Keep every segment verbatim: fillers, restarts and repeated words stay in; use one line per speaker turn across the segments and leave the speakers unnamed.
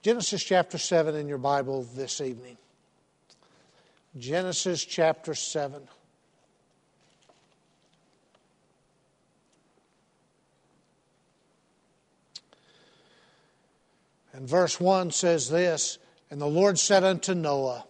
Genesis chapter seven in your Bible this evening. Genesis chapter seven. And verse one says this, "And the Lord said unto Noah,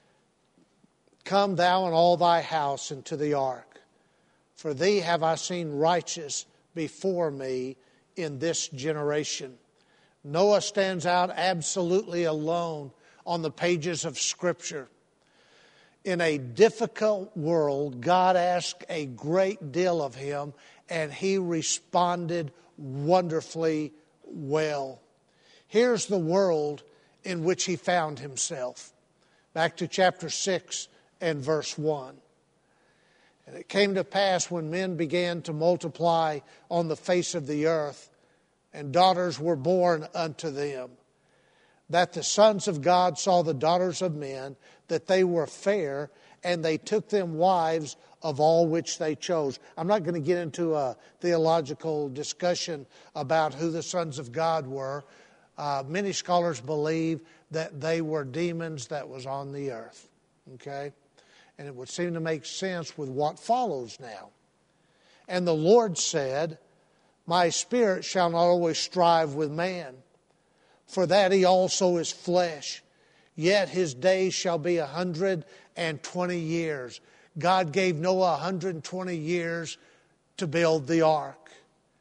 Come thou and all thy house into the ark, for thee have I seen righteous before me in this generation." Noah stands out absolutely alone on the pages of Scripture. In a difficult world, God asked a great deal of him, and he responded wonderfully well. Here's the world in which he found himself. Back to chapter six and verse one. "And it came to pass when men began to multiply on the face of the earth, and daughters were born unto them, that the sons of God saw the daughters of men, that they were fair, and they took them wives of all which they chose." I'm not going to get into a theological discussion about who the sons of God were. Uh, many scholars believe that they were demons that was on the earth. Okay? And it would seem to make sense with what follows now. "And the Lord said, My spirit shall not always strive with man, for that he also is flesh. Yet his days shall be a hundred and twenty years." God gave Noah a hundred and twenty years to build the ark.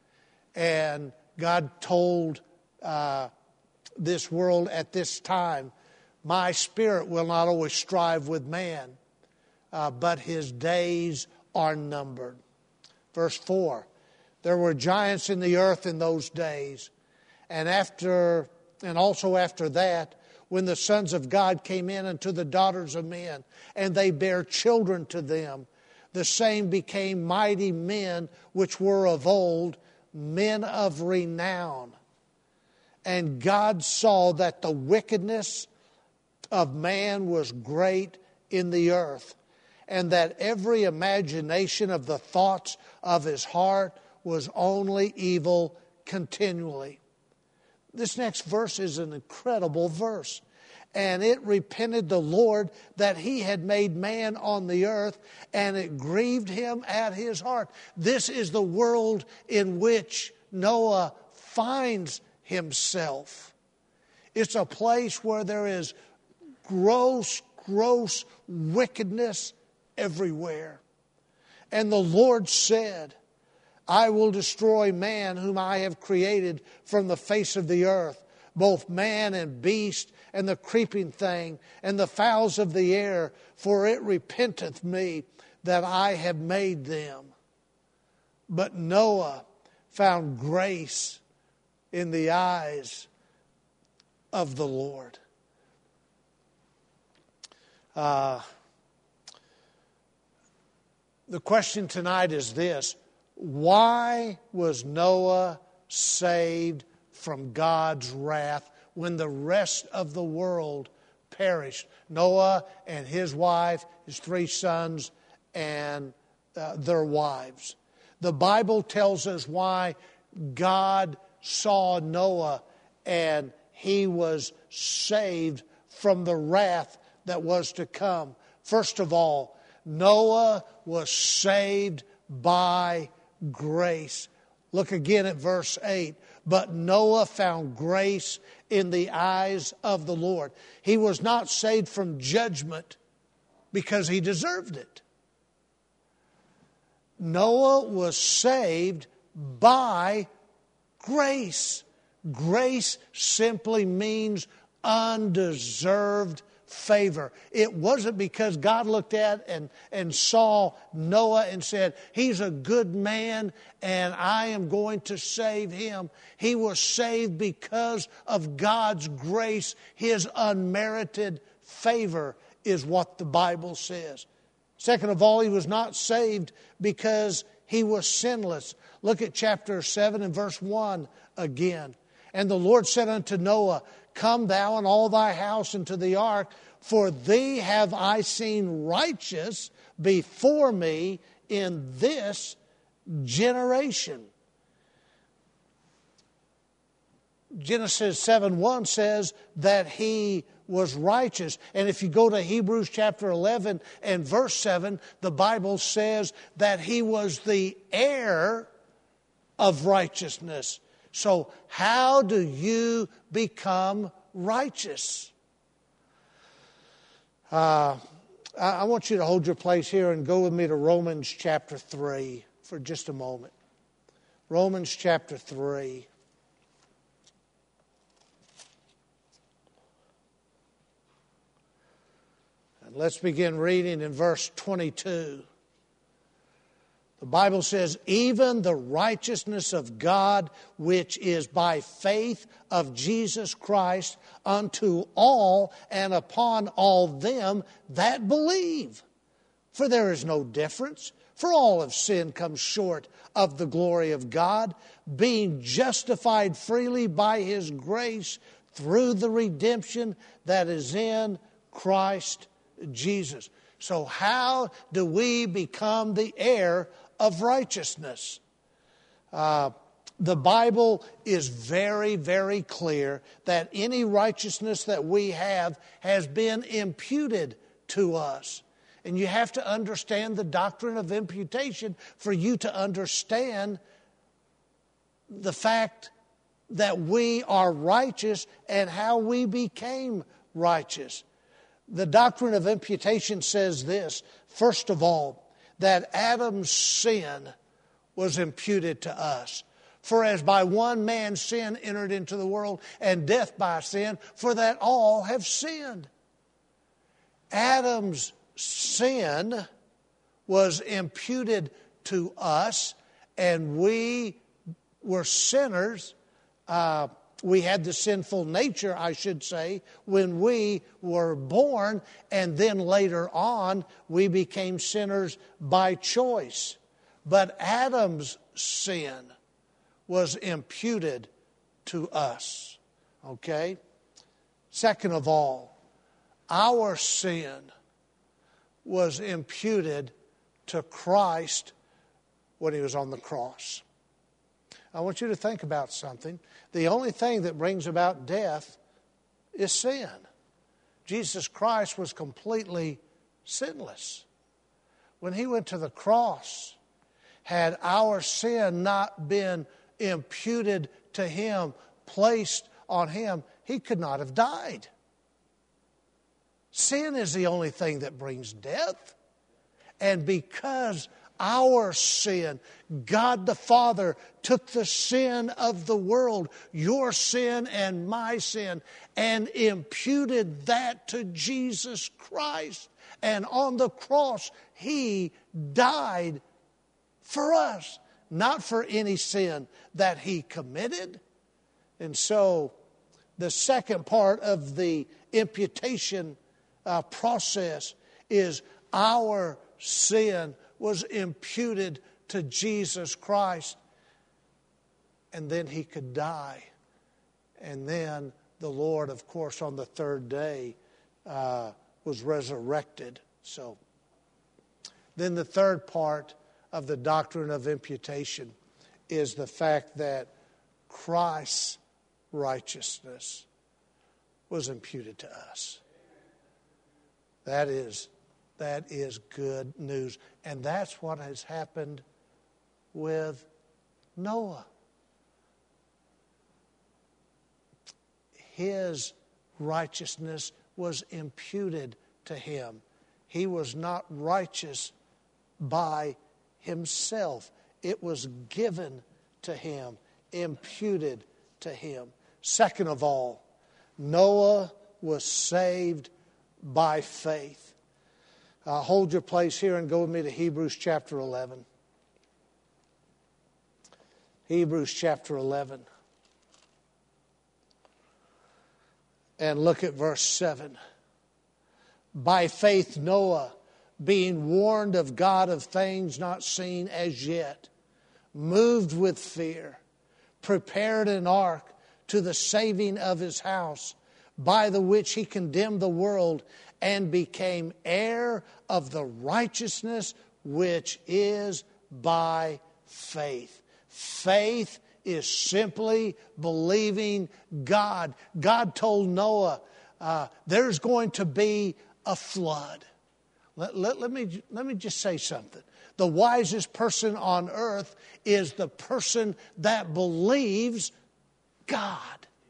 And God told uh, this world at this time, "My spirit will not always strive with man, uh, but his days are numbered." Verse four. "There were giants in the earth in those days, and after, and also after that, when the sons of God came in unto the daughters of men, and they bare children to them, the same became mighty men which were of old, men of renown. And God saw that the wickedness of man was great in the earth, and that every imagination of the thoughts of his heart was only evil continually." This next verse is an incredible verse. "And it repented the Lord that he had made man on the earth, and it grieved him at his heart." This is the world in which Noah finds himself. It's a place where there is gross, gross wickedness everywhere. "And the Lord said, I will destroy man whom I have created from the face of the earth, both man and beast, and the creeping thing, and the fowls of the air, for it repenteth me that I have made them. But Noah found grace in the eyes of the Lord." Uh, the question tonight is this: why was Noah saved from God's wrath when the rest of the world perished? Noah and his wife, his three sons, and uh, their wives. The Bible tells us why God saw Noah and he was saved from the wrath that was to come. First of all, Noah was saved by grace. Look again at verse eight. "But Noah found grace in the eyes of the Lord." He was not saved from judgment because he deserved it. Noah was saved by grace. Grace simply means undeserved favor. It wasn't because God looked at and, and saw Noah and said, "He's a good man and I am going to save him." He was saved because of God's grace. His unmerited favor is what the Bible says. Second of all, he was not saved because he was sinless. Look at chapter seven and verse one again. "And the Lord said unto Noah, Come thou and all thy house into the ark, for thee have I seen righteous before me in this generation." Genesis seven one says that he was righteous. And if you go to Hebrews chapter eleven and verse seven, the Bible says that he was the heir of righteousness. So how do you become righteous? Uh, I want you to hold your place here and go with me to Romans chapter three for just a moment. Romans chapter three. And let's begin reading in verse twenty-two. The Bible says, even the righteousness of God, which is by faith of Jesus Christ, unto all and upon all them that believe. For there is no difference, for all have sinned, come short of the glory of God, being justified freely by His grace through the redemption that is in Christ Jesus. So how do we become the heir of righteousness? Uh, the Bible is very, very clear that any righteousness that we have has been imputed to us. And you have to understand the doctrine of imputation for you to understand the fact that we are righteous and how we became righteous. The doctrine of imputation says this, first of all, that Adam's sin was imputed to us. For as by one man sin entered into the world, and death by sin, for that all have sinned. Adam's sin was imputed to us, and we were sinners. Uh, we had the sinful nature, I should say, when we were born, and then later on we became sinners by choice. But Adam's sin was imputed to us. Okay? Second of all, our sin was imputed to Christ when He was on the cross. I want you to think about something. The only thing that brings about death is sin. Jesus Christ was completely sinless. When He went to the cross, had our sin not been imputed to Him, placed on Him, He could not have died. Sin is the only thing that brings death. And because our sin, God the Father took the sin of the world, your sin and my sin, and imputed that to Jesus Christ. And on the cross, He died for us, not for any sin that He committed. And so, the second part of the imputation uh, process is our sin was imputed to Jesus Christ, and then He could die. And then the Lord, of course, on the third day uh, was resurrected. So then the third part of the doctrine of imputation is the fact that Christ's righteousness was imputed to us. That is That is good news. And that's what has happened with Noah. His righteousness was imputed to him. He was not righteous by himself. It was given to him, imputed to him. Second of all, Noah was saved by faith. Uh, hold your place here and go with me to Hebrews chapter eleven. Hebrews chapter eleven. And look at verse seven. By faith Noah, being warned of God of things not seen as yet, moved with fear, prepared an ark to the saving of his house, by the which he condemned the world and became heir of the righteousness which is by faith. Faith is simply believing God. God told Noah, uh, there's going to be a flood. Let, let, let me, let me just say something. The wisest person on earth is the person that believes God.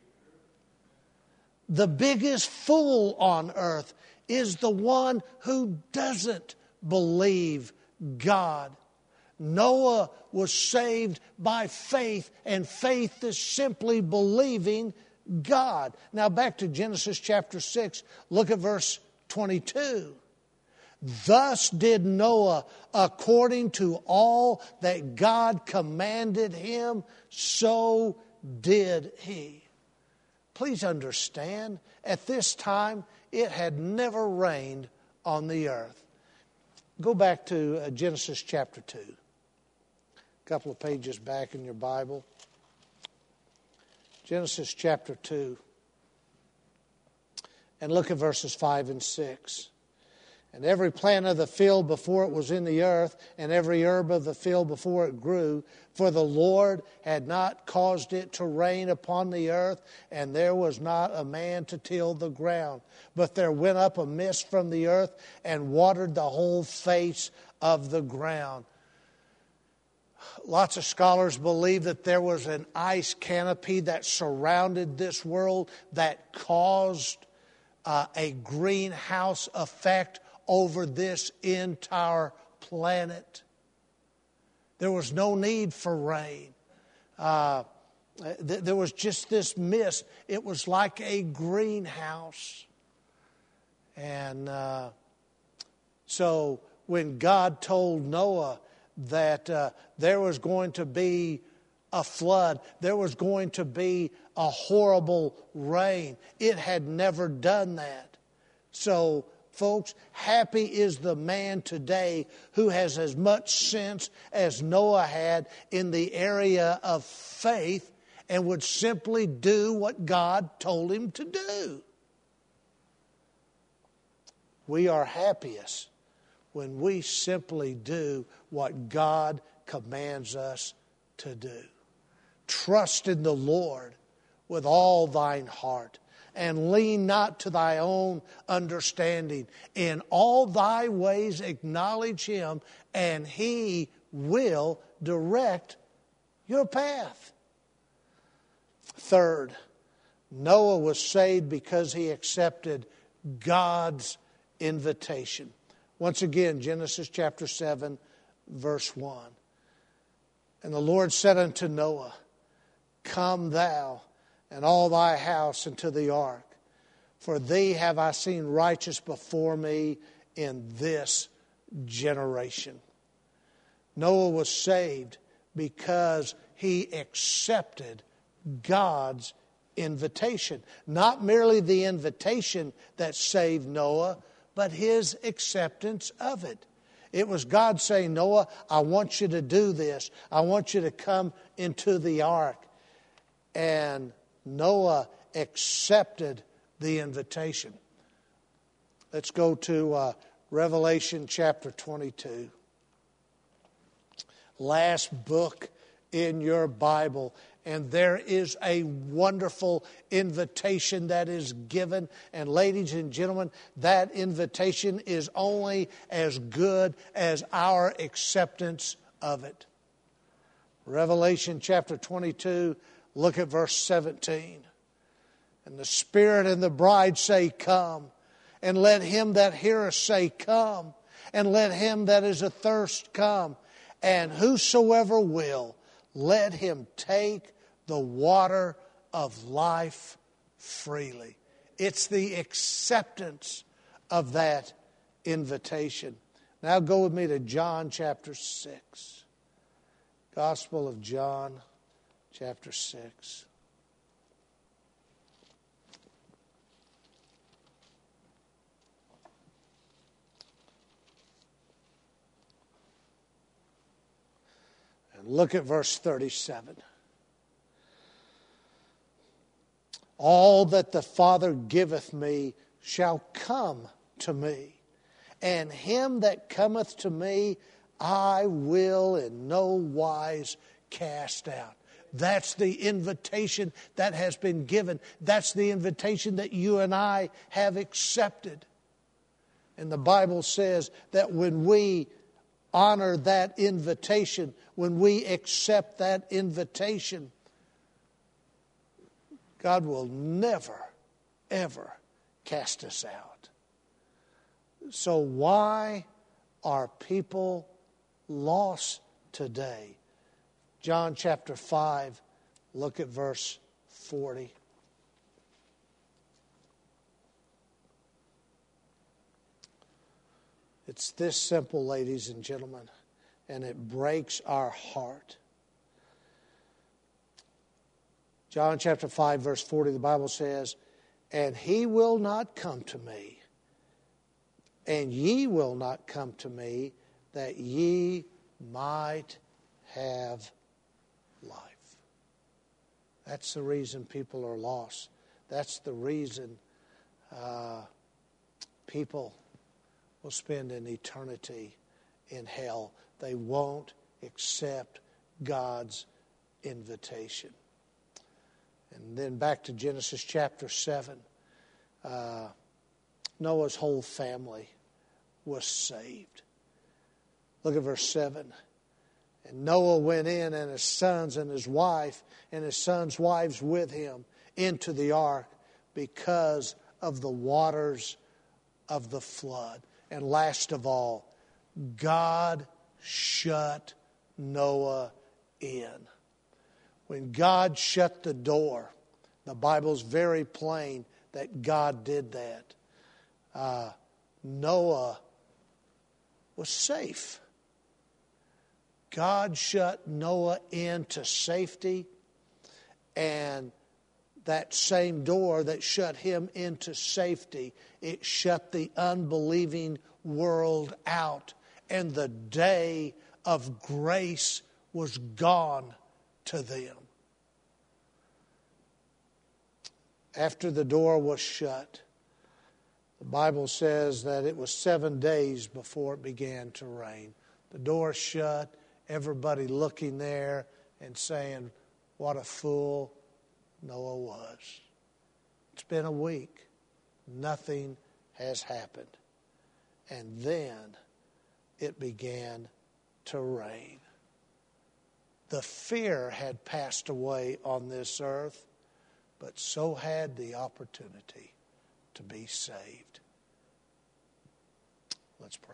The biggest fool on earth is the one who doesn't believe God. Noah was saved by faith, and faith is simply believing God. Now back to Genesis chapter six, look at verse twenty-two. Thus did Noah according to all that God commanded him, so did he. Please understand, at this time, it had never rained on the earth. Go back to uh, Genesis chapter two. A couple of pages back in your Bible. Genesis chapter two. And look at verses five and six. And every plant of the field before it was in the earth, and every herb of the field before it grew, for the Lord had not caused it to rain upon the earth, and there was not a man to till the ground. But there went up a mist from the earth and watered the whole face of the ground. Lots of scholars believe that there was an ice canopy that surrounded this world that caused uh, a greenhouse effect over this entire planet. There was no need for rain. Uh, th- there was just this mist. It was like a greenhouse. And uh, so when God told Noah that uh, there was going to be a flood, there was going to be a horrible rain, it had never done that. So folks, happy is the man today who has as much sense as Noah had in the area of faith and would simply do what God told him to do. We are happiest when we simply do what God commands us to do. Trust in the Lord with all thine heart, and lean not to thy own understanding. In all thy ways acknowledge him, and he will direct your path. Third, Noah was saved because he accepted God's invitation. Once again, Genesis chapter seven, verse one. And the Lord said unto Noah, Come thou and all thy house into the ark, for thee have I seen righteous before me in this generation. Noah was saved because he accepted God's invitation. Not merely the invitation that saved Noah, but his acceptance of it. It was God saying, Noah, I want you to do this. I want you to come into the ark. And Noah accepted the invitation. Let's go to uh, Revelation chapter twenty-two. Last book in your Bible. And there is a wonderful invitation that is given. And ladies and gentlemen, that invitation is only as good as our acceptance of it. Revelation chapter twenty-two, look at verse seventeen. And the Spirit and the bride say, Come. And let him that heareth say, Come. And let him that is athirst come. And whosoever will, let him take the water of life freely. It's the acceptance of that invitation. Now go with me to John chapter six. Gospel of John chapter six. And look at verse thirty-seven. All that the Father giveth me shall come to me, and him that cometh to me I will in no wise cast out. That's the invitation that has been given. That's the invitation that you and I have accepted. And the Bible says that when we honor that invitation, when we accept that invitation, God will never, ever cast us out. So why are people lost today? John chapter five, look at verse forty. It's this simple, ladies and gentlemen, and it breaks our heart. John chapter five, verse forty, the Bible says, "And he will not come to me, and ye will not come to me, that ye might have life." That's the reason people are lost. That's the reason uh, people will spend an eternity in hell. They won't accept God's invitation. And then back to Genesis chapter seven. Uh, Noah's whole family was saved. Look at verse seven. "And Noah went in, and his sons and his wife, and his sons' wives with him, into the ark, because of the waters of the flood." And last of all, God shut Noah in. When God shut the door, the Bible's very plain that God did that. Uh, Noah was safe. God shut Noah into safety, and that same door that shut him into safety, it shut the unbelieving world out, and the day of grace was gone to them. After the door was shut, the Bible says that it was seven days before it began to rain. The door shut, everybody looking there and saying, "What a fool Noah was." It's been a week. Nothing has happened. And then it began to rain. The fear had passed away on this earth, but so had the opportunity to be saved. Let's pray.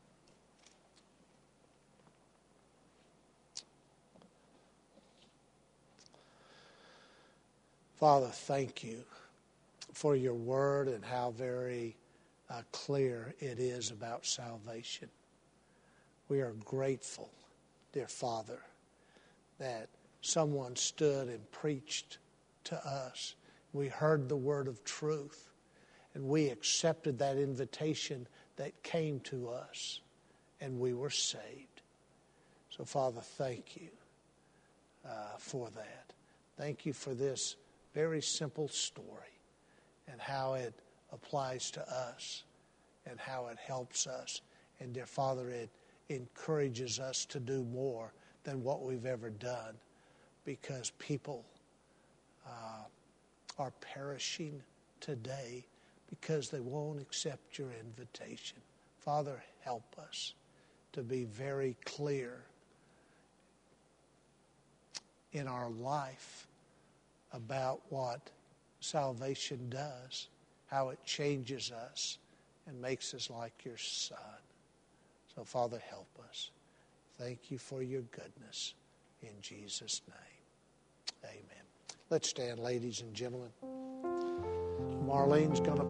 Father, thank you for your word and how very uh, clear it is about salvation. We are grateful, dear Father, that someone stood and preached to us. We heard the word of truth, and we accepted that invitation that came to us, and we were saved. So, Father, thank you uh, for that. Thank you for this very simple story and how it applies to us and how it helps us. And, dear Father, it encourages us to do more than what we've ever done, because people uh, are perishing today because they won't accept your invitation. Father, help us to be very clear in our life about what salvation does, how it changes us and makes us like your Son. So, Father, help us. Thank you for your goodness. In Jesus' name, amen. Let's stand, ladies and gentlemen. Marlene's going to